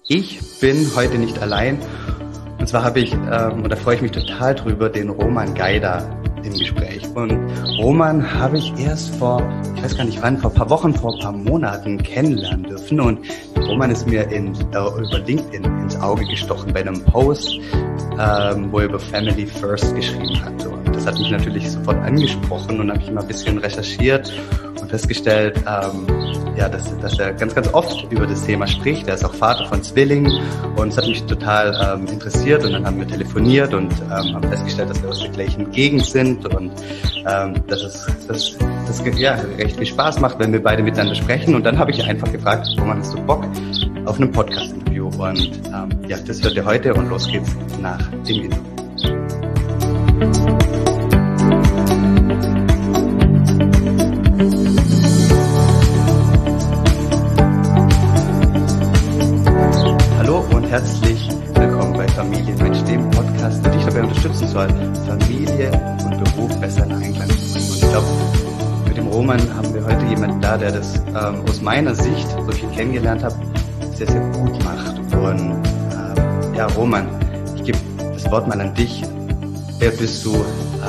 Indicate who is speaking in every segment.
Speaker 1: Ich bin heute nicht allein. Und zwar habe ich, und da freue ich mich total drüber, den Roman Gajda im Gespräch. Und Roman habe ich erst ich weiß gar nicht wann, vor ein paar Wochen, vor ein paar Monaten kennenlernen dürfen. Und Roman ist mir über LinkedIn ins Auge gestochen bei einem Post, wo er über Family First geschrieben hat. Und das hat mich natürlich sofort angesprochen und habe ich mal ein bisschen recherchiert und festgestellt, dass er ganz, ganz oft über das Thema spricht. Er ist auch Vater von Zwillingen und es hat mich total interessiert und dann haben wir telefoniert und haben festgestellt, dass wir aus der gleichen Gegend sind und dass das recht viel Spaß macht, wenn wir beide miteinander sprechen. Und dann habe ich einfach gefragt, Roman, hast du Bock auf einem Podcast-Interview? Und das hört ihr heute und los geht's nach dem Intro. Herzlich willkommen bei Familienmensch, dem Podcast, der dich dabei unterstützen soll, Familie und Beruf besser in Einklang zu bringen. Und ich glaube, mit dem Roman haben wir heute jemanden da, der das aus meiner Sicht, so viel kennengelernt habe, sehr, sehr gut macht. Und Roman, ich gebe das Wort mal an dich. Wer bist du?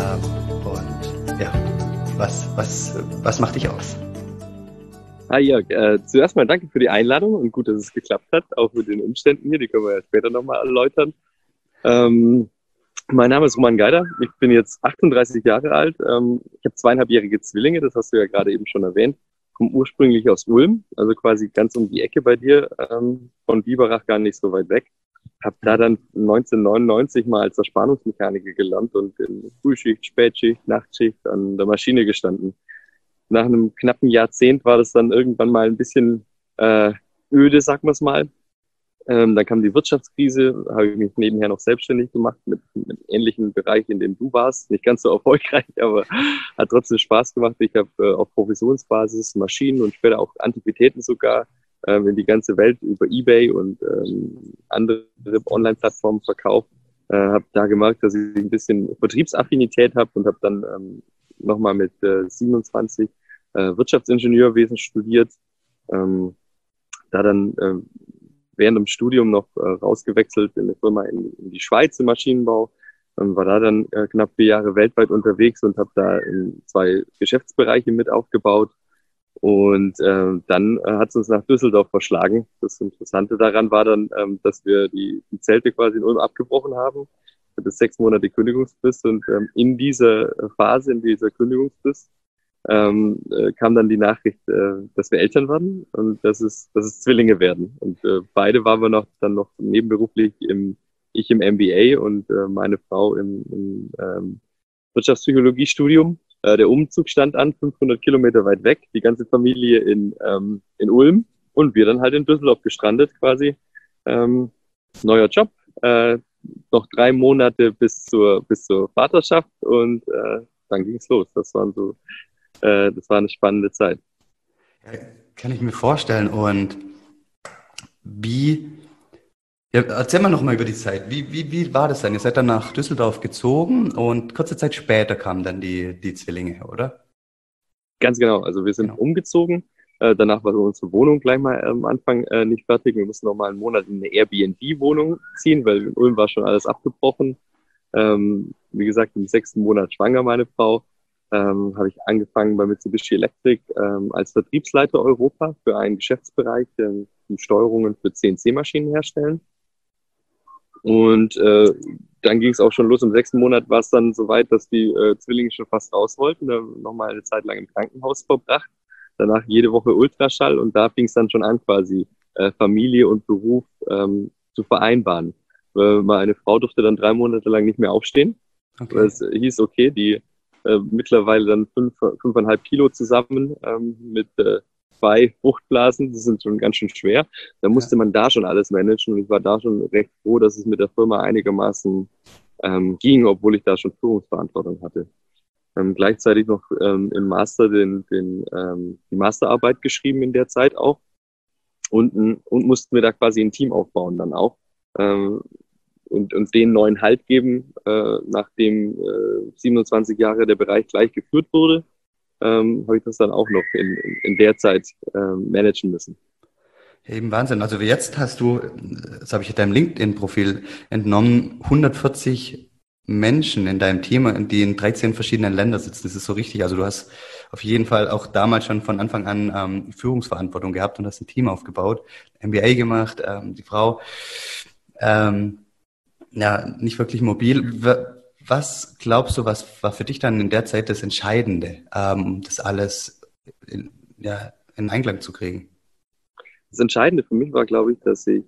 Speaker 1: Was macht dich aus?
Speaker 2: Hi Jörg, zuerst mal danke für die Einladung und gut, dass es geklappt hat, auch mit den Umständen hier, die können wir ja später nochmal erläutern. Mein Name ist Roman Gajda, ich bin jetzt 38 Jahre alt, ich habe 2,5-jährige Zwillinge, das hast du ja gerade eben schon erwähnt, komme ursprünglich aus Ulm, also quasi ganz um die Ecke bei dir, von Biberach gar nicht so weit weg. Habe da dann 1999 mal als Zerspannungsmechaniker gelernt und in Frühschicht, Spätschicht, Nachtschicht an der Maschine gestanden. Nach einem knappen Jahrzehnt war das dann irgendwann mal ein bisschen öde, sagen wir es mal. Dann kam die Wirtschaftskrise, habe ich mich nebenher noch selbstständig gemacht mit ähnlichen Bereich, in dem du warst. Nicht ganz so erfolgreich, aber hat trotzdem Spaß gemacht. Ich habe auf Provisionsbasis Maschinen und später auch Antiquitäten sogar in die ganze Welt über eBay und andere Online-Plattformen verkauft. Habe da gemerkt, dass ich ein bisschen Vertriebsaffinität habe und habe dann nochmal mit 27 Wirtschaftsingenieurwesen studiert, da dann während dem Studium noch rausgewechselt in eine Firma in die Schweiz im Maschinenbau, war da dann knapp 4 Jahre weltweit unterwegs und habe da 2 Geschäftsbereiche mit aufgebaut und dann hat es uns nach Düsseldorf verschlagen. Das Interessante daran war dann, dass wir die Zelte quasi in Ulm abgebrochen haben. Das 6 Monate Kündigungsfrist und in dieser Phase, in dieser Kündigungsfrist, kam dann die Nachricht, dass wir Eltern werden und dass es Zwillinge werden. Und beide waren wir dann noch nebenberuflich ich im MBA und meine Frau im Wirtschaftspsychologiestudium. Der Umzug stand an, 500 Kilometer weit weg, die ganze Familie in Ulm und wir dann halt in Düsseldorf gestrandet quasi. Neuer Job, noch 3 Monate bis zur Vaterschaft und dann ging's los. Das war eine spannende Zeit.
Speaker 1: Ja, kann ich mir vorstellen. Und erzähl mal noch mal über die Zeit. Wie war das dann? Ihr seid dann nach Düsseldorf gezogen und kurze Zeit später kamen dann die Zwillinge, oder?
Speaker 2: Ganz genau. Also wir sind umgezogen. Danach war unsere Wohnung gleich mal am Anfang nicht fertig. Wir mussten noch mal einen Monat in eine Airbnb-Wohnung ziehen, weil in Ulm war schon alles abgebrochen. Wie gesagt, im 6. Monat schwanger meine Frau. Habe ich angefangen bei Mitsubishi Electric als Vertriebsleiter Europa für einen Geschäftsbereich, die Steuerungen für CNC-Maschinen herstellen. Und dann ging es auch schon los. Im 6. Monat war es dann soweit, dass die Zwillinge schon fast raus wollten. Dann nochmal eine Zeit lang im Krankenhaus verbracht. Danach jede Woche Ultraschall und da fing es dann schon an, quasi Familie und Beruf zu vereinbaren. Meine Frau durfte dann 3 Monate lang nicht mehr aufstehen. Okay. Es hieß, okay, die mittlerweile dann 5,5 Kilo zusammen mit 2 Fruchtblasen, die sind schon ganz schön schwer. Da musste man da schon alles managen und ich war da schon recht froh, dass es mit der Firma einigermaßen ging, obwohl ich da schon Führungsverantwortung hatte. Gleichzeitig noch im Master die Masterarbeit geschrieben in der Zeit auch und mussten wir da quasi ein Team aufbauen dann auch und denen neuen Halt geben, nachdem 27 Jahre der Bereich gleich geführt wurde, habe ich das dann auch noch in der Zeit managen müssen.
Speaker 1: Eben Wahnsinn. Also jetzt hast du, das habe ich deinem LinkedIn-Profil entnommen, 140 Menschen in deinem Team, die in 13 verschiedenen Ländern sitzen. Das ist so richtig. Also du hast auf jeden Fall auch damals schon von Anfang an Führungsverantwortung gehabt und hast ein Team aufgebaut, MBA gemacht, die Frau, ähm, ja, nicht wirklich mobil. Was glaubst du, was war für dich dann in der Zeit das Entscheidende, das alles in Einklang zu kriegen?
Speaker 2: Das Entscheidende für mich war, glaube ich, dass ich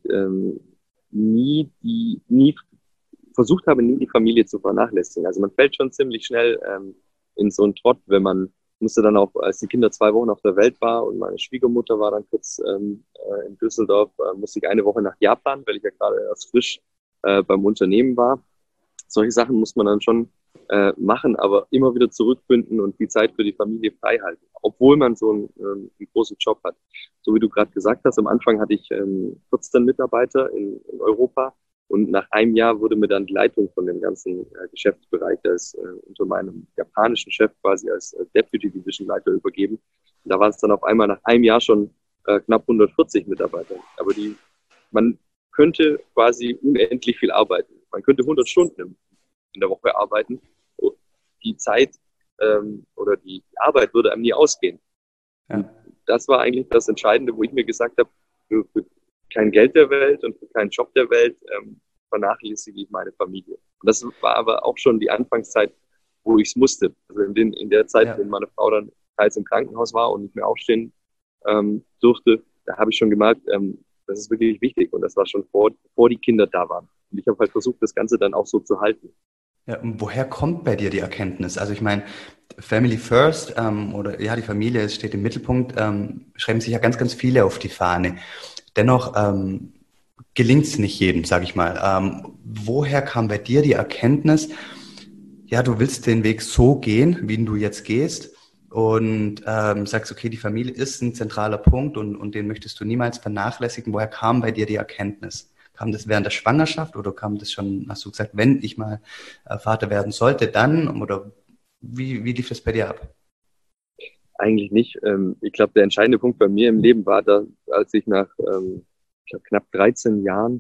Speaker 2: nie versucht habe, nie die Familie zu vernachlässigen. Also man fällt schon ziemlich schnell in so einen Trott, wenn man musste dann auch, als die Kinder 2 Wochen auf der Welt war und meine Schwiegermutter war dann kurz in Düsseldorf, musste ich eine Woche nach Japan, weil ich ja gerade erst frisch beim Unternehmen war. Solche Sachen muss man dann schon machen, aber immer wieder zurückfinden und die Zeit für die Familie frei halten, obwohl man so einen großen Job hat. So wie du gerade gesagt hast, am Anfang hatte ich 14 Mitarbeiter in Europa und nach einem Jahr wurde mir dann die Leitung von dem ganzen Geschäftsbereich, der ist unter meinem japanischen Chef quasi als Deputy Division Leiter übergeben. Und da waren es dann auf einmal nach einem Jahr schon knapp 140 Mitarbeiter. Aber man könnte quasi unendlich viel arbeiten. Man könnte 100 Stunden in der Woche arbeiten. Die Zeit oder die Arbeit würde einem nie ausgehen. Ja. Und das war eigentlich das Entscheidende, wo ich mir gesagt habe, für kein Geld der Welt und für keinen Job der Welt vernachlässige ich meine Familie. Und das war aber auch schon die Anfangszeit, wo ich es musste. Also in der Zeit, ja, wenn meine Frau dann teils im Krankenhaus war und nicht mehr aufstehen durfte, da habe ich schon gemerkt, das ist wirklich wichtig. Und das war schon bevor die Kinder da waren. Und ich habe halt versucht, das Ganze dann auch so zu halten.
Speaker 1: Ja, und woher kommt bei dir die Erkenntnis? Also ich meine, Family First oder ja, die Familie steht im Mittelpunkt, schreiben sich ja ganz, ganz viele auf die Fahne. Dennoch gelingt es nicht jedem, sage ich mal. Woher kam bei dir die Erkenntnis, ja, du willst den Weg so gehen, wie du jetzt gehst und sagst, okay, die Familie ist ein zentraler Punkt und den möchtest du niemals vernachlässigen. Woher kam bei dir die Erkenntnis? Kam das während der Schwangerschaft oder kam das schon, hast du gesagt, wenn ich mal Vater werden sollte, dann? Oder wie lief das bei dir ab?
Speaker 2: Eigentlich nicht. Ich glaube, der entscheidende Punkt bei mir im Leben war, als ich nach knapp 13 Jahren,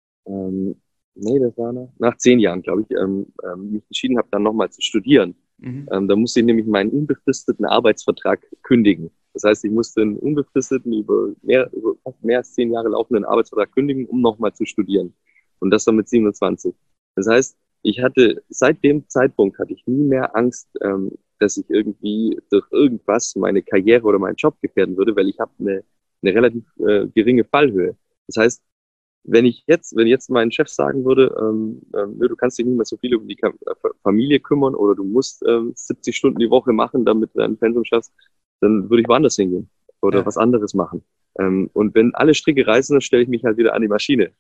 Speaker 2: das war nach 10 Jahren, glaube ich, mich entschieden habe, dann nochmal zu studieren. Mhm. Da musste ich nämlich meinen unbefristeten Arbeitsvertrag kündigen. Das heißt, ich musste einen unbefristeten, über fast mehr als 10 Jahre laufenden Arbeitsvertrag kündigen, um nochmal zu studieren. Und das dann mit 27. Das heißt, seit dem Zeitpunkt hatte ich nie mehr Angst, dass ich irgendwie durch irgendwas meine Karriere oder meinen Job gefährden würde, weil ich habe eine relativ geringe Fallhöhe. Das heißt, wenn jetzt mein Chef sagen würde, du kannst dich nicht mehr so viel um die Familie kümmern oder du musst 70 Stunden die Woche machen, damit du dein Pensum schaffst, dann würde ich woanders hingehen oder was anderes machen. Und wenn alle Stricke reißen, dann stelle ich mich halt wieder an die Maschine.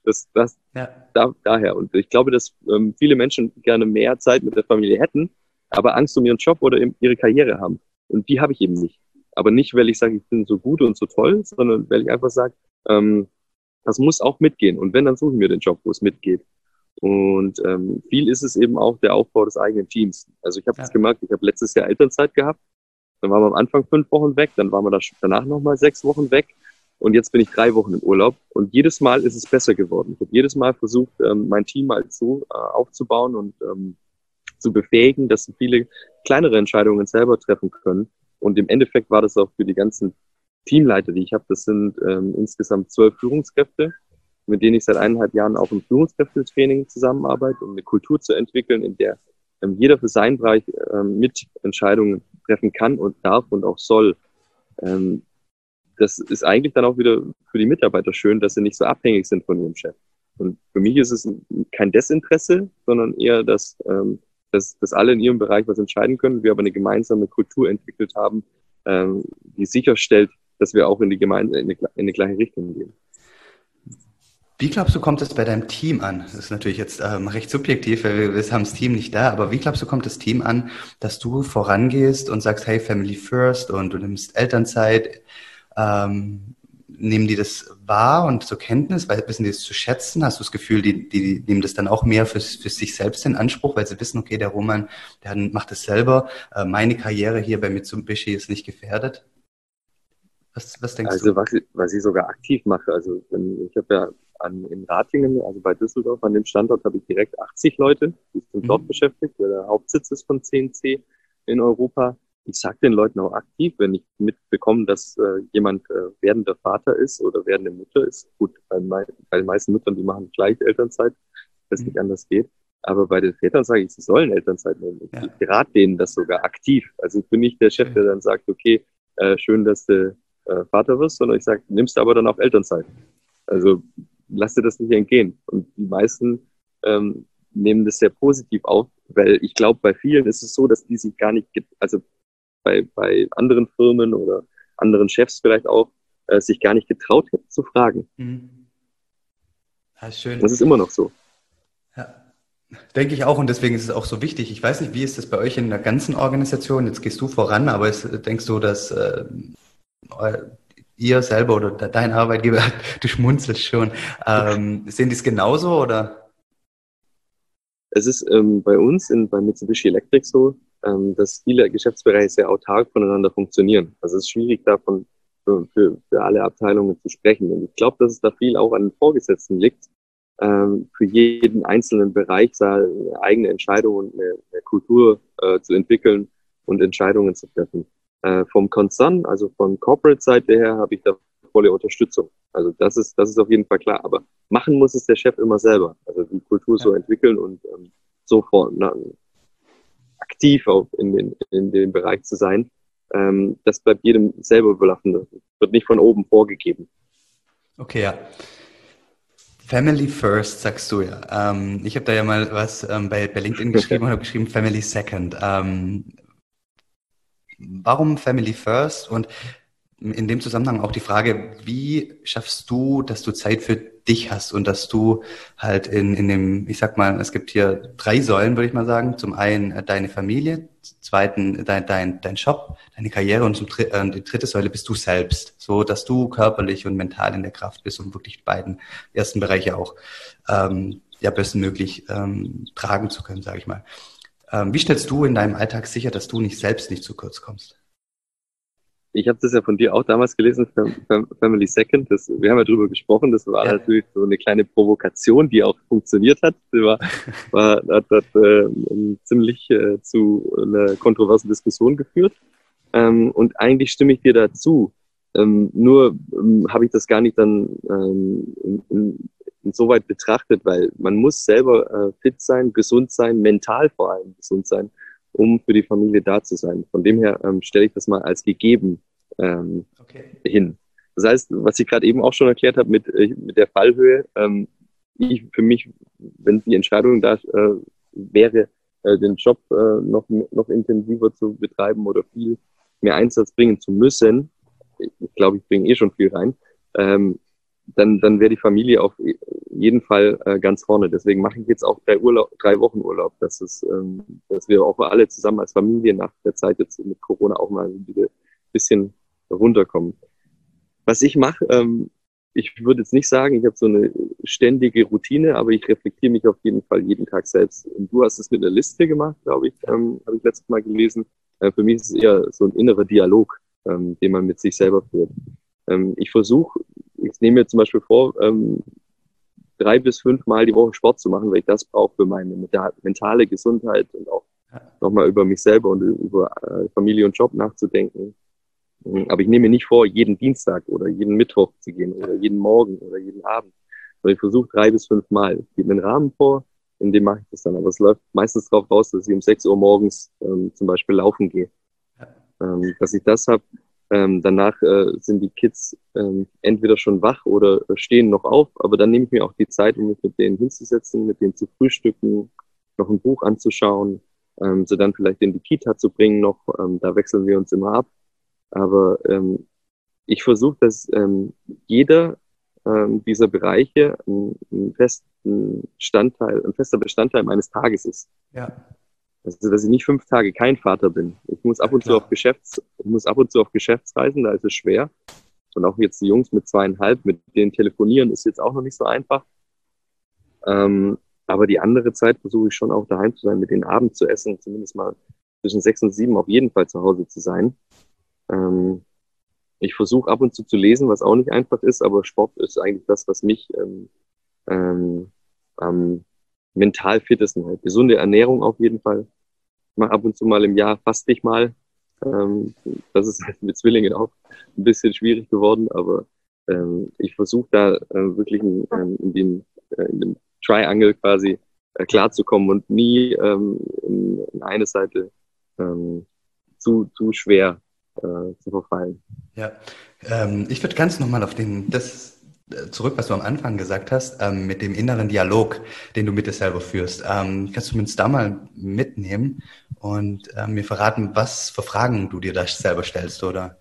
Speaker 2: Daher. Und ich glaube, dass viele Menschen gerne mehr Zeit mit der Familie hätten, aber Angst um ihren Job oder ihre Karriere haben. Und die habe ich eben nicht. Aber nicht, weil ich sage, ich bin so gut und so toll, sondern weil ich einfach sage, das muss auch mitgehen. Und wenn, dann suche ich mir den Job, wo es mitgeht. Und viel ist es eben auch der Aufbau des eigenen Teams. Also ich habe das gemerkt, ich habe letztes Jahr Elternzeit gehabt. Dann waren wir am Anfang 5 Wochen weg, dann waren wir danach nochmal 6 Wochen weg. Und jetzt bin ich 3 Wochen im Urlaub. Und jedes Mal ist es besser geworden. Ich habe jedes Mal versucht, mein Team mal so aufzubauen und zu befähigen, dass sie viele kleinere Entscheidungen selber treffen können. Und im Endeffekt war das auch für die ganzen Teamleiter, die ich habe, das sind insgesamt 12 Führungskräfte, mit denen ich seit 1,5 Jahren auch im Führungskräftetraining zusammenarbeite, um eine Kultur zu entwickeln, in der jeder für seinen Bereich mit Entscheidungen treffen kann und darf und auch soll. Das ist eigentlich dann auch wieder für die Mitarbeiter schön, dass sie nicht so abhängig sind von ihrem Chef. Und für mich ist es kein Desinteresse, sondern eher, dass alle in ihrem Bereich was entscheiden können, wir aber eine gemeinsame Kultur entwickelt haben, die sicherstellt, dass wir auch in die gleiche Richtung gehen.
Speaker 1: Wie glaubst du, kommt es bei deinem Team an? Das ist natürlich jetzt recht subjektiv, weil wir haben das Team nicht da, aber wie glaubst du, kommt das Team an, dass du vorangehst und sagst, hey, Family First und du nimmst Elternzeit, nehmen die das wahr und zur Kenntnis, weil wissen die es zu schätzen? Hast du das Gefühl, die nehmen das dann auch mehr für sich selbst in Anspruch, weil sie wissen, okay, der Roman, der macht es selber, meine Karriere hier bei Mitsubishi ist nicht gefährdet? Was denkst
Speaker 2: Also
Speaker 1: du?
Speaker 2: was ich sogar aktiv mache, also ich habe ja in Ratingen, also bei Düsseldorf, an dem Standort habe ich direkt 80 Leute, die sind dort
Speaker 1: Mhm.
Speaker 2: beschäftigt, weil der Hauptsitz ist von CNC in Europa. Ich sage den Leuten auch aktiv, wenn ich mitbekomme, dass jemand werdender Vater ist oder werdende Mutter ist. Gut, bei den meisten Müttern, die machen gleich Elternzeit, weil es nicht
Speaker 1: Mhm.
Speaker 2: anders geht. Aber bei den Vätern sage ich, sie sollen Elternzeit nehmen.
Speaker 1: Ja,
Speaker 2: Ich rate denen das sogar aktiv. Also ich bin nicht der Chef,
Speaker 1: schön.
Speaker 2: der dann sagt, okay, schön, dass du Vater wirst, sondern ich sage, nimmst du aber dann auch Elternzeit. Also lass dir das nicht entgehen. Und die meisten nehmen das sehr positiv auf, weil ich glaube, bei vielen ist es so, dass die sich gar nicht, also bei anderen Firmen oder anderen Chefs vielleicht auch, sich gar nicht getraut hätten zu fragen.
Speaker 1: Mhm. Ja, schön.
Speaker 2: Das ist immer noch so.
Speaker 1: Ja. Denke ich auch und deswegen ist es auch so wichtig. Ich weiß nicht, wie ist das bei euch in der ganzen Organisation? Jetzt gehst du voran, aber denkst du, dass ihr selber oder dein Arbeitgeber, du schmunzelst schon, sehen die es genauso oder?
Speaker 2: Es ist bei uns bei Mitsubishi Electric so, dass viele Geschäftsbereiche sehr autark voneinander funktionieren. Also es ist schwierig davon für alle Abteilungen zu sprechen. Und ich glaube, dass es da viel auch an den Vorgesetzten liegt, für jeden einzelnen Bereich eine eigene Entscheidung und eine Kultur zu entwickeln und Entscheidungen zu treffen. Vom Konzern, also von Corporate-Seite her, habe ich da volle Unterstützung. Also das ist auf jeden Fall klar. Aber machen muss es der Chef immer selber. Also die Kultur so
Speaker 1: Ja.
Speaker 2: entwickeln und sofort aktiv auch in dem Bereich zu sein. Das bleibt jedem selber überlassen. Das wird nicht von oben vorgegeben.
Speaker 1: Okay, ja. Family First, sagst du ja. Ich habe da ja mal was bei LinkedIn geschrieben und habe geschrieben Family Second. Warum Family First? Und in dem Zusammenhang auch die Frage, wie schaffst du, dass du Zeit für dich hast und dass du halt in dem, ich sag mal, es gibt hier 3 Säulen, würde ich mal sagen. Zum einen deine Familie, zum zweiten dein Job, deine Karriere und die dritte Säule bist du selbst. So, dass du körperlich und mental in der Kraft bist, um wirklich die beiden ersten Bereiche auch ja bestmöglich tragen zu können, sage ich mal. Wie stellst du in deinem Alltag sicher, dass du nicht selbst nicht zu kurz kommst?
Speaker 2: Ich habe das ja von dir auch damals gelesen, Family Second. Wir haben ja drüber gesprochen. Das war
Speaker 1: Ja,
Speaker 2: natürlich so eine kleine Provokation, die auch funktioniert hat. Hat ziemlich zu einer kontroversen Diskussion geführt. Und eigentlich stimme ich dir dazu. Nur habe ich das gar nicht dann insoweit betrachtet, weil man muss selber fit sein, gesund sein, mental vor allem gesund sein, um für die Familie da zu sein. Von dem her stelle ich das mal als gegeben
Speaker 1: okay.
Speaker 2: hin. Das heißt, was ich gerade eben auch schon erklärt habe mit der Fallhöhe, für mich, wenn die Entscheidung da wäre, den Job noch intensiver zu betreiben oder viel mehr Einsatz bringen zu müssen, ich glaube, ich bringe eh schon viel rein, dann wäre die Familie auf jeden Fall ganz vorne. Deswegen mache ich jetzt auch 3 Wochen Urlaub, dass wir auch alle zusammen als Familie nach der Zeit jetzt mit Corona auch mal wieder ein bisschen runterkommen. Was ich mache, ich würde jetzt nicht sagen, ich habe so eine ständige Routine, aber ich reflektiere mich auf jeden Fall jeden Tag selbst. Und du hast es mit einer Liste gemacht, glaube ich, habe ich letztes Mal gelesen. Für mich ist es eher so ein innerer Dialog, den man mit sich selber führt. Ich nehme mir zum Beispiel vor, 3 bis 5 Mal die Woche Sport zu machen, weil ich das brauche für meine mentale Gesundheit und auch nochmal über mich selber und über Familie und Job nachzudenken. Aber ich nehme mir nicht vor, jeden Dienstag oder jeden Mittwoch zu gehen oder jeden Morgen oder jeden Abend. Sondern ich versuche 3 bis 5 Mal. Ich gebe mir einen Rahmen vor, in dem mache ich das dann. Aber es läuft meistens darauf raus, dass ich um 6 Uhr morgens zum Beispiel laufen gehe. Dass ich das habe. Danach sind die Kids entweder schon wach oder stehen noch auf. Aber dann nehme ich mir auch die Zeit, um mich mit denen hinzusetzen, mit denen zu frühstücken, noch ein Buch anzuschauen, sie dann vielleicht in die Kita zu bringen noch. Da wechseln wir uns immer ab. Aber ich versuche, dass jeder dieser Bereiche ein fester Bestandteil meines Tages ist.
Speaker 1: Ja,
Speaker 2: Also, dass ich nicht 5 Tage kein Vater bin.
Speaker 1: ja klar.
Speaker 2: Ich muss ab und zu auf Geschäftsreisen, da ist es schwer. Und auch jetzt die Jungs mit 2,5, mit denen telefonieren, ist jetzt auch noch nicht so einfach. Aber die andere Zeit versuche ich schon auch daheim zu sein, mit denen Abend zu essen, zumindest mal zwischen 6 und 7 auf jeden Fall zu Hause zu sein. Ähm, Ich versuche ab und zu lesen, was auch nicht einfach ist, aber Sport ist eigentlich das, was mich am mental fittesten hält. Gesunde Ernährung auf jeden Fall. Ich mache ab und zu mal im Jahr faste ich mal. Das ist halt mit Zwillingen auch ein bisschen schwierig geworden, aber ich versuche da wirklich in dem Triangle quasi klarzukommen und nie in eine Seite zu schwer zu verfallen.
Speaker 1: Ja, ich würde ganz nochmal auf das zurück, was du am Anfang gesagt hast, mit dem inneren Dialog, den du mit dir selber führst. Kannst du uns da mal mitnehmen und mir verraten, was für Fragen du dir da selber stellst oder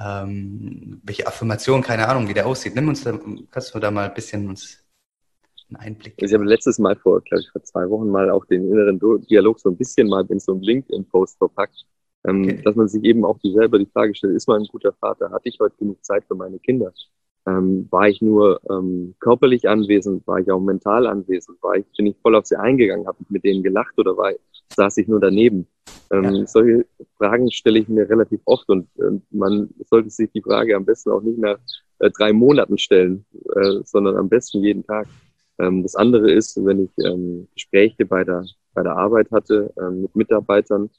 Speaker 1: welche Affirmation, keine Ahnung, wie der aussieht. Kannst du da mal ein bisschen uns einen Einblick
Speaker 2: Ich
Speaker 1: geben?
Speaker 2: habe letztes Mal glaube ich, vor 2 Wochen mal auch den inneren Dialog so ein bisschen mal in so einem LinkedIn-Post verpackt,
Speaker 1: Okay.
Speaker 2: dass man sich eben auch selber die Frage stellt, ist man ein guter Vater? Hatte ich heute genug Zeit für meine Kinder? War ich nur körperlich anwesend? War ich auch mental anwesend? Bin ich voll auf sie eingegangen? Habe ich mit denen gelacht oder saß ich nur daneben?
Speaker 1: Ja.
Speaker 2: Solche Fragen stelle ich mir relativ oft und man sollte sich die Frage am besten auch nicht nach 3 Monaten stellen, sondern am besten jeden Tag. Das andere ist, wenn ich Gespräche bei der Arbeit hatte mit Mitarbeitern,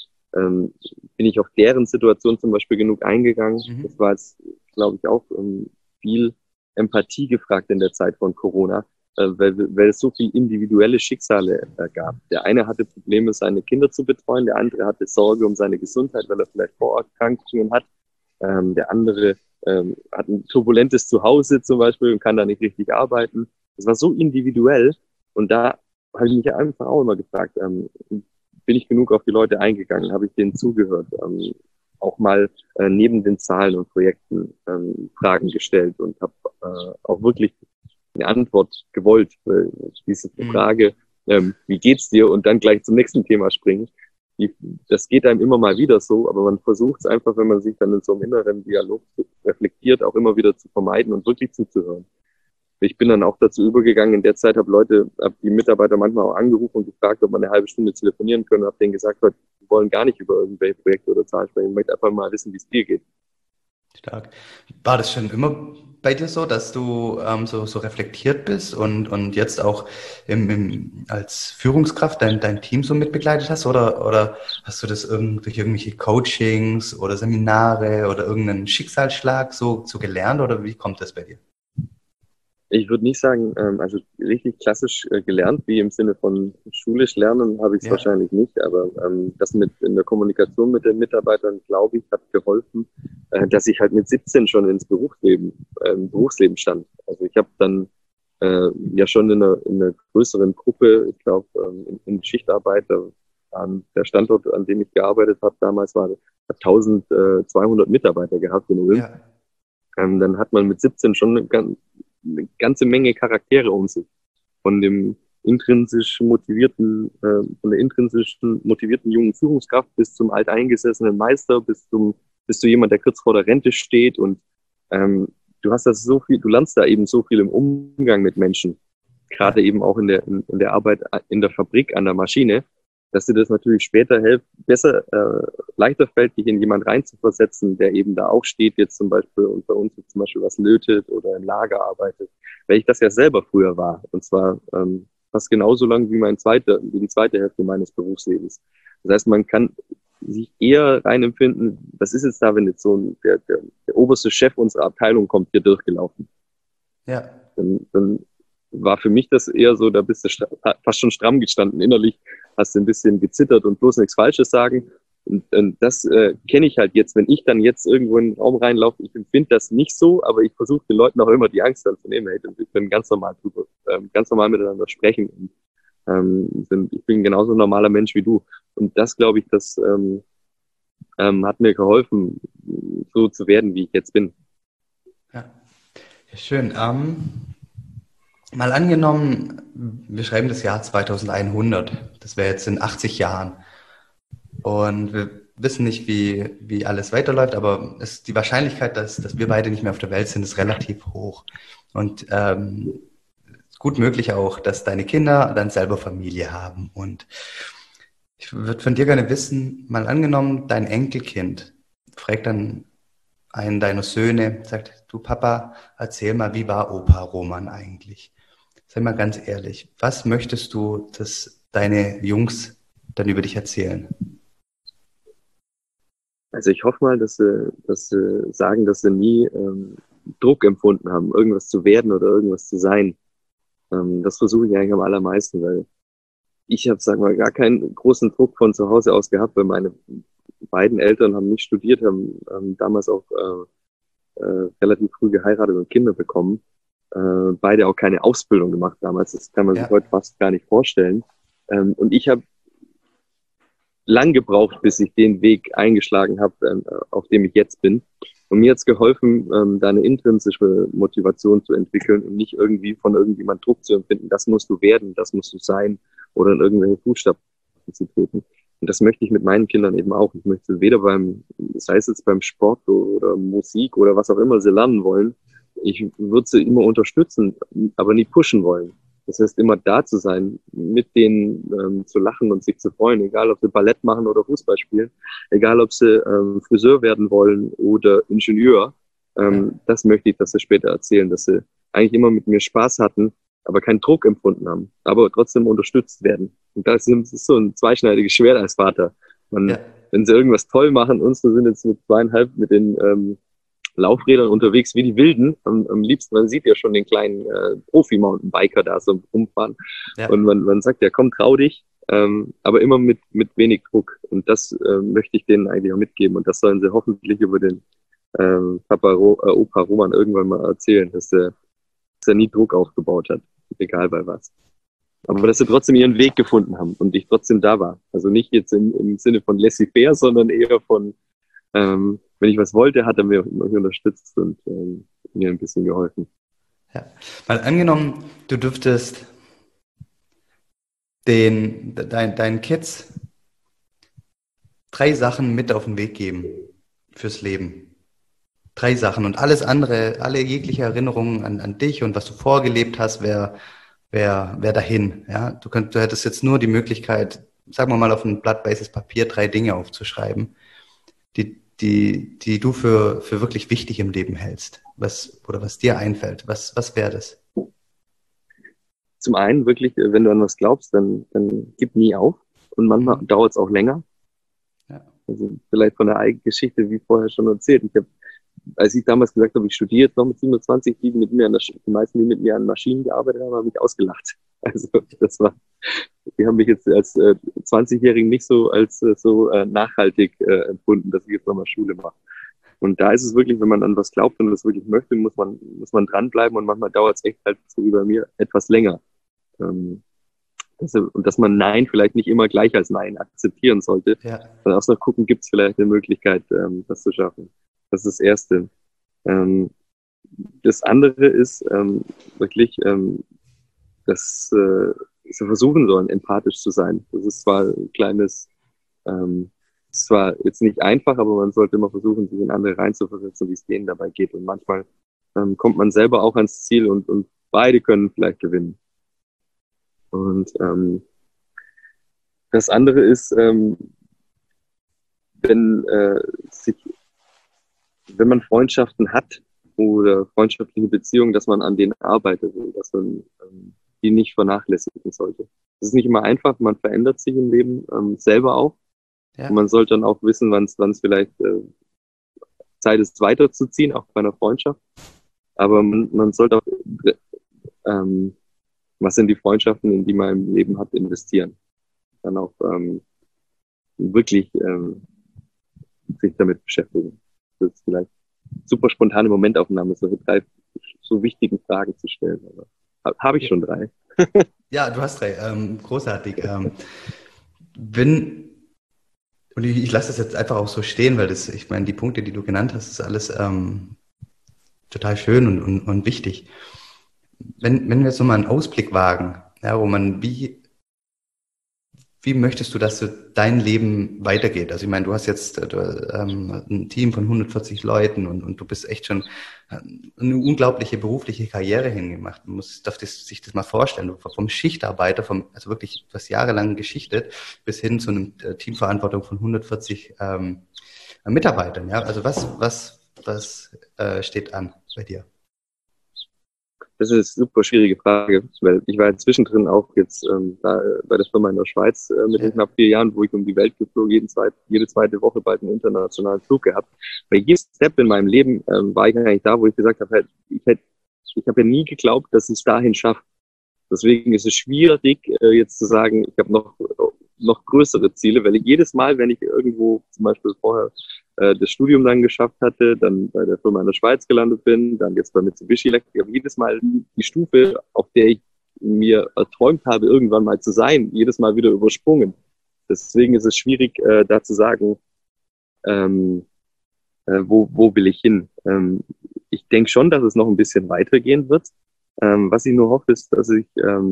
Speaker 2: bin ich auf deren Situation zum Beispiel genug eingegangen. Das
Speaker 1: Mhm.
Speaker 2: war jetzt, glaube ich, auch viel Empathie gefragt in der Zeit von Corona, weil es so viel individuelle Schicksale gab. Der eine hatte Probleme, seine Kinder zu betreuen, der andere hatte Sorge um seine Gesundheit, weil er vielleicht Vorerkrankungen hat. Der andere hat ein turbulentes Zuhause zum Beispiel und kann da nicht richtig arbeiten. Das war so individuell und da habe ich mich einfach auch immer gefragt, bin ich genug auf die Leute eingegangen, habe ich denen zugehört, auch mal neben den Zahlen und Projekten Fragen gestellt und habe auch wirklich eine Antwort gewollt. Diese
Speaker 1: Mhm.
Speaker 2: Frage, wie geht's dir und dann gleich zum nächsten Thema springen, das geht einem immer mal wieder so, aber man versucht es einfach, wenn man sich dann in so einem inneren Dialog reflektiert, auch immer wieder zu vermeiden und wirklich zuzuhören. Ich bin dann auch dazu übergegangen, in der Zeit habe die Mitarbeiter manchmal auch angerufen und gefragt, ob man eine halbe Stunde telefonieren können, habe denen gesagt, wir wollen gar nicht über irgendwelche Projekte oder Zahlen sprechen, ich möchte einfach mal wissen, wie es dir geht.
Speaker 1: Stark. War das schon immer bei dir so, dass du so reflektiert bist und jetzt auch als Führungskraft dein Team so mitbegleitet hast? Oder hast du das durch irgendwelche Coachings oder Seminare oder irgendeinen Schicksalsschlag so gelernt? Oder wie kommt das bei dir?
Speaker 2: Ich würde nicht sagen, also richtig klassisch gelernt, wie im Sinne von schulisch lernen, habe ich es
Speaker 1: Ja,
Speaker 2: wahrscheinlich nicht, aber das mit in der Kommunikation mit den Mitarbeitern, glaube ich, hat geholfen, dass ich halt mit 17 schon ins Berufsleben stand. Also ich habe dann ja schon in einer größeren Gruppe, ich glaube in Schichtarbeit, der Standort, an dem ich gearbeitet habe damals, hat 1200 Mitarbeiter gehabt in Ulm.
Speaker 1: ja,
Speaker 2: Dann hat man mit 17 schon eine ganze Menge Charaktere um sich. Von dem von der intrinsisch motivierten jungen Führungskraft bis zum alteingesessenen Meister, bis zu jemand, der kurz vor der Rente steht und ähm, du lernst da eben so viel im Umgang mit Menschen, gerade
Speaker 1: ja.
Speaker 2: eben auch in der Arbeit in der Fabrik an der Maschine, dass dir das natürlich später leichter fällt, dich in jemand reinzuversetzen, der eben da auch steht, jetzt zum Beispiel und bei uns jetzt zum Beispiel was lötet oder im Lager arbeitet, weil ich das ja selber früher war und zwar fast genauso lang wie die zweite Hälfte meines Berufslebens. Das heißt, man kann sich eher reinempfinden, was ist jetzt da, wenn jetzt der oberste Chef unserer Abteilung kommt hier durchgelaufen.
Speaker 1: Ja.
Speaker 2: Dann war für mich das eher so, da bist du fast schon stramm gestanden innerlich, hast du ein bisschen gezittert und bloß nichts Falsches sagen. Und das kenne ich halt jetzt, wenn ich dann jetzt irgendwo in den Raum reinlaufe, ich empfinde das nicht so, aber ich versuche den Leuten auch immer die Angst dann zu nehmen, hey, wir können ganz normal miteinander sprechen. Und, ich bin genauso ein normaler Mensch wie du. Und das, glaube ich, das hat mir geholfen, so zu werden, wie ich jetzt bin.
Speaker 1: Ja, ja schön. Mal angenommen, wir schreiben das Jahr 2100. Das wäre jetzt in 80 Jahren. Und wir wissen nicht, wie alles weiterläuft, aber die Wahrscheinlichkeit, dass wir beide nicht mehr auf der Welt sind, ist relativ hoch. Und gut möglich auch, dass deine Kinder dann selber Familie haben. Und ich würde von dir gerne wissen, mal angenommen, dein Enkelkind fragt dann einen deiner Söhne sagt, du Papa, erzähl mal, wie war Opa Roman eigentlich? Sei mal ganz ehrlich, was möchtest du, dass deine Jungs dann über dich erzählen?
Speaker 2: Also ich hoffe mal, dass sie sagen, dass sie nie Druck empfunden haben, irgendwas zu werden oder irgendwas zu sein. Das versuche ich eigentlich am allermeisten, weil ich habe, sag mal, gar keinen großen Druck von zu Hause aus gehabt, weil meine beiden Eltern haben nicht studiert, haben damals auch relativ früh geheiratet und Kinder bekommen. Beide auch keine Ausbildung gemacht damals. Das kann man sich
Speaker 1: Ja,
Speaker 2: heute fast gar nicht vorstellen. Und ich habe lang gebraucht, bis ich den Weg eingeschlagen habe, auf dem ich jetzt bin. Und mir hat es geholfen, da eine intrinsische Motivation zu entwickeln und nicht irgendwie von irgendjemand Druck zu empfinden, das musst du werden, das musst du sein oder in irgendwelche Fußstapfen zu treten. Und das möchte ich mit meinen Kindern eben auch. Ich möchte weder sei es jetzt beim Sport oder Musik oder was auch immer sie lernen wollen, ich würde sie immer unterstützen, aber nie pushen wollen. Das heißt, immer da zu sein, mit denen zu lachen und sich zu freuen, egal ob sie Ballett machen oder Fußball spielen, egal ob sie Friseur werden wollen oder Ingenieur.
Speaker 1: ja,
Speaker 2: Das möchte ich, dass sie später erzählen, dass sie eigentlich immer mit mir Spaß hatten, aber keinen Druck empfunden haben, aber trotzdem unterstützt werden. Und das ist so ein zweischneidiges Schwert als Vater.
Speaker 1: ja,
Speaker 2: Wenn sie irgendwas toll machen, unsere sind jetzt mit 2,5 mit den Laufrädern unterwegs wie die Wilden. Am liebsten, man sieht ja schon den kleinen Profi-Mountainbiker da so rumfahren.
Speaker 1: ja.
Speaker 2: Und man sagt ja, komm, trau dich, aber immer mit wenig Druck. Und das möchte ich denen eigentlich auch mitgeben. Und das sollen sie hoffentlich über den Opa Roman irgendwann mal erzählen, dass er nie Druck aufgebaut hat, egal bei was. Aber dass sie trotzdem ihren Weg gefunden haben und ich trotzdem da war. Also nicht jetzt im Sinne von laissez-faire, sondern eher von wenn ich was wollte, hat er mir unterstützt und mir ein bisschen geholfen.
Speaker 1: Ja. Mal angenommen, du dürftest deinen Kids 3 Sachen mit auf den Weg geben fürs Leben. 3 Sachen und alles andere, alle jegliche Erinnerungen an dich und was du vorgelebt hast, wär dahin. Ja? Du hättest jetzt nur die Möglichkeit, sagen wir mal, auf ein Blatt weißes Papier 3 Dinge aufzuschreiben, die du für wirklich wichtig im Leben hältst. Was dir einfällt. Was wäre das?
Speaker 2: Zum einen wirklich, wenn du an was glaubst, dann gib nie auf. Und manchmal dauert es auch länger.
Speaker 1: Ja.
Speaker 2: Also vielleicht von der eigenen Geschichte, wie vorher schon erzählt. Als ich damals gesagt habe, ich studiere jetzt noch mit 27, die meisten, die mit mir an Maschinen gearbeitet haben, haben mich ausgelacht. Also die haben mich jetzt als 20-Jährigen nicht so als nachhaltig empfunden, dass ich jetzt nochmal Schule mache. Und da ist es wirklich, wenn man an was glaubt und das wirklich möchte, muss man dranbleiben und manchmal dauert es echt halt so wie bei mir etwas länger. Und dass man Nein vielleicht nicht immer gleich als Nein akzeptieren sollte.
Speaker 1: Ja.
Speaker 2: Dann auch noch gucken, gibt es vielleicht eine Möglichkeit, das zu schaffen. Das ist das Erste. Das andere ist wirklich, dass sie versuchen sollen, empathisch zu sein. Das ist zwar ein kleines, ist zwar jetzt nicht einfach, aber man sollte immer versuchen, sich in andere reinzuversetzen, wie es denen dabei geht. Und manchmal kommt man selber auch ans Ziel und beide können vielleicht gewinnen. Und das andere ist, wenn man Freundschaften hat oder freundschaftliche Beziehungen, dass man an denen arbeitet und dass man die nicht vernachlässigen sollte. Das ist nicht immer einfach, man verändert sich im Leben selber auch.
Speaker 1: Ja.
Speaker 2: Und man sollte dann auch wissen, wann es vielleicht Zeit ist, weiterzuziehen, auch bei einer Freundschaft. Aber man sollte auch was sind die Freundschaften, in die man im Leben hat, investieren. Dann auch wirklich sich damit beschäftigen. Das ist vielleicht super spontane Momentaufnahme, solche 3 so wichtigen Fragen zu stellen. Aber habe ich schon 3.
Speaker 1: Ja, du hast 3. Großartig. Und ich lasse das jetzt einfach auch so stehen, weil ich meine, die Punkte, die du genannt hast, ist alles total schön und wichtig. Wenn wir jetzt so mal einen Ausblick wagen, ja, Roman, wie möchtest du, dass so dein Leben weitergeht? Also ich meine, du hast jetzt ein Team von 140 Leuten und du bist echt schon eine unglaubliche berufliche Karriere hingemacht. Darf sich das mal vorstellen, du vom Schichtarbeiter, also wirklich, du hast jahrelang geschichtet, bis hin zu einem Teamverantwortung von 140 Mitarbeitern. Ja? Also was was steht an bei dir?
Speaker 2: Das ist eine super schwierige Frage, weil ich war ja zwischendrin auch jetzt da bei der Firma in der Schweiz mit den knapp 4 Jahren, wo ich um die Welt geflogen, jede zweite Woche bald einen internationalen Flug gehabt. Bei jedem Step in meinem Leben war ich eigentlich da, wo ich gesagt habe, ich habe ja nie geglaubt, dass ich es dahin schaffe. Deswegen ist es schwierig, jetzt zu sagen, ich habe noch größere Ziele, weil ich jedes Mal, wenn ich irgendwo zum Beispiel vorher das Studium dann geschafft hatte, dann bei der Firma in der Schweiz gelandet bin, dann jetzt bei Mitsubishi Electric, ich habe jedes Mal die Stufe, auf der ich mir erträumt habe, irgendwann mal zu sein, jedes Mal wieder übersprungen. Deswegen ist es schwierig, da zu sagen, wo will ich hin. Ich denke schon, dass es noch ein bisschen weitergehen wird. Was ich nur hoffe, ist, dass ich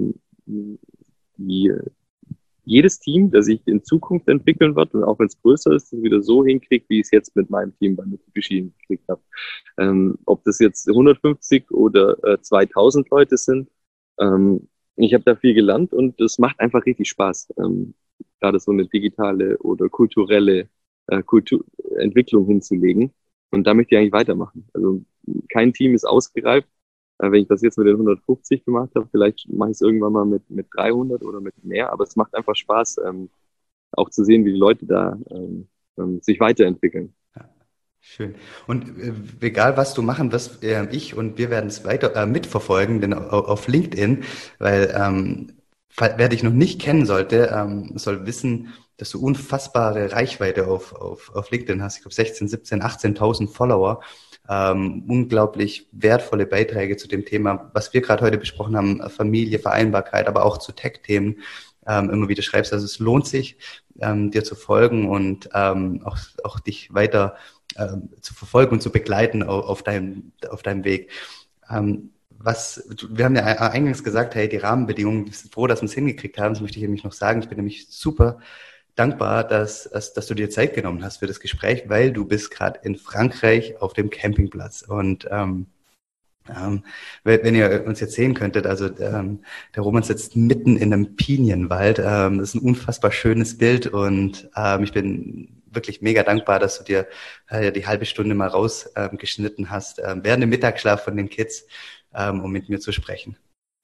Speaker 2: jedes Team, das sich in Zukunft entwickeln wird, und auch wenn es größer ist, das wieder so hinkriegt, wie ich es jetzt mit meinem Team bei Mitsubishi hingekriegt habe. Ob das jetzt 150 oder 2000 Leute sind, ich habe da viel gelernt und es macht einfach richtig Spaß, gerade so eine digitale oder kulturelle Entwicklung hinzulegen. Und da möchte ich eigentlich weitermachen. Also kein Team ist ausgereift. Wenn ich das jetzt mit den 150 gemacht habe, vielleicht mache ich es irgendwann mal mit 300 oder mit mehr. Aber es macht einfach Spaß, auch zu sehen, wie die Leute da sich weiterentwickeln.
Speaker 1: Ja, schön. Und egal, was du machen wirst, ich und wir werden es weiter mitverfolgen, denn auf LinkedIn, weil wer dich noch nicht kennen sollte, soll wissen, dass du unfassbare Reichweite auf LinkedIn hast. Ich glaube 16, 17, 18.000 Follower. Unglaublich wertvolle Beiträge zu dem Thema, was wir gerade heute besprochen haben, Familie, Vereinbarkeit, aber auch zu Tech-Themen immer wieder schreibst. Also es lohnt sich, dir zu folgen und auch dich weiter zu verfolgen und zu begleiten auf deinem Weg. Wir haben ja eingangs gesagt, hey, die Rahmenbedingungen, wir sind froh, dass wir es hingekriegt haben. Das möchte ich nämlich noch sagen. Ich bin nämlich super dankbar, dass du dir Zeit genommen hast für das Gespräch, weil du bist gerade in Frankreich auf dem Campingplatz. Und wenn ihr uns jetzt sehen könntet, also der Roman sitzt mitten in einem Pinienwald. Das ist ein unfassbar schönes Bild und ich bin wirklich mega dankbar, dass du dir die halbe Stunde mal rausgeschnitten hast, während dem Mittagsschlaf von den Kids, um mit mir zu sprechen.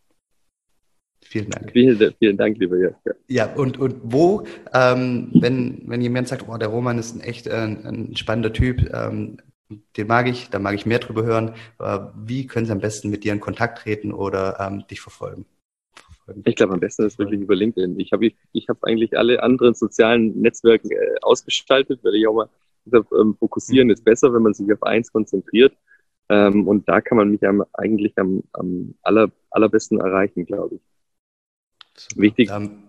Speaker 1: Vielen Dank.
Speaker 2: Vielen Dank, lieber Jörg.
Speaker 1: Ja, und wo, wenn jemand sagt, oh, der Roman ist ein spannender Typ, den mag ich, da mag ich mehr drüber hören, wie können sie am besten mit dir in Kontakt treten oder dich verfolgen?
Speaker 2: Ich glaube, am besten ist wirklich über LinkedIn. Ich hab eigentlich alle anderen sozialen Netzwerke ausgestaltet, weil ich auch mal gesagt, fokussieren ist besser, wenn man sich auf eins konzentriert. Und da kann man mich eigentlich am allerbesten erreichen, glaube ich. Super. Wichtig,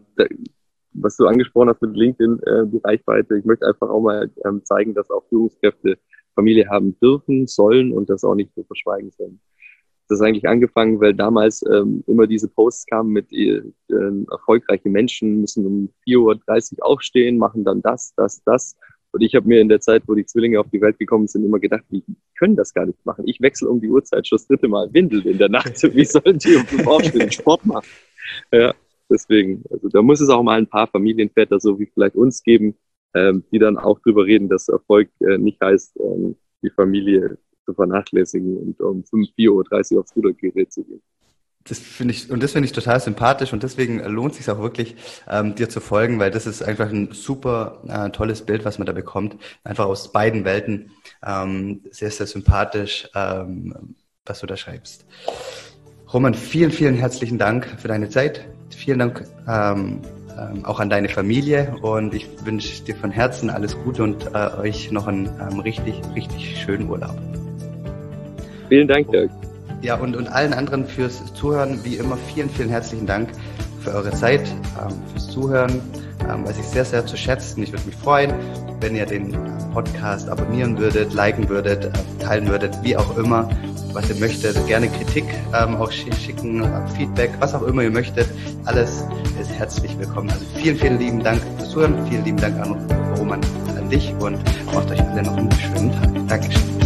Speaker 2: was du angesprochen hast mit LinkedIn, die Reichweite. Ich möchte einfach auch mal zeigen, dass auch Führungskräfte Familie haben dürfen, sollen und das auch nicht so verschweigen sollen. Das ist eigentlich angefangen, weil damals immer diese Posts kamen mit erfolgreiche Menschen müssen um 4:30 Uhr aufstehen, machen dann das. Und ich habe mir in der Zeit, wo die Zwillinge auf die Welt gekommen sind, immer gedacht, die können das gar nicht machen. Ich wechsle um die Uhrzeit schon das 3. Mal Windeln in der Nacht. Wie sollen die um 5 Uhr aufstehen und Sport machen? Ja. Deswegen, also da muss es auch mal ein paar Familienväter, so wie vielleicht uns geben, die dann auch drüber reden, dass Erfolg nicht heißt, die Familie zu vernachlässigen und um 4:30 Uhr aufs Rudergerät zu gehen.
Speaker 1: Das finde ich total sympathisch und deswegen lohnt es sich auch wirklich, dir zu folgen, weil das ist einfach ein super tolles Bild, was man da bekommt. Einfach aus beiden Welten. Sehr, sehr sympathisch, was du da schreibst. Roman, vielen, vielen herzlichen Dank für deine Zeit. Vielen Dank auch an deine Familie und ich wünsche dir von Herzen alles Gute und euch noch einen richtig, richtig schönen Urlaub.
Speaker 2: Vielen Dank, Dirk.
Speaker 1: Ja, und allen anderen fürs Zuhören, wie immer, vielen, vielen herzlichen Dank für eure Zeit, fürs Zuhören, weiß ich sehr, sehr zu schätzen. Ich würde mich freuen, wenn ihr den Podcast abonnieren würdet, liken würdet, teilen würdet, wie auch immer, was ihr möchtet. Gerne Kritik auch schicken, Feedback, was auch immer ihr möchtet. Alles ist herzlich willkommen. Also vielen, vielen lieben Dank fürs Zuhören. Vielen lieben Dank an Roman, an dich und macht euch alle noch einen schönen Tag. Dankeschön.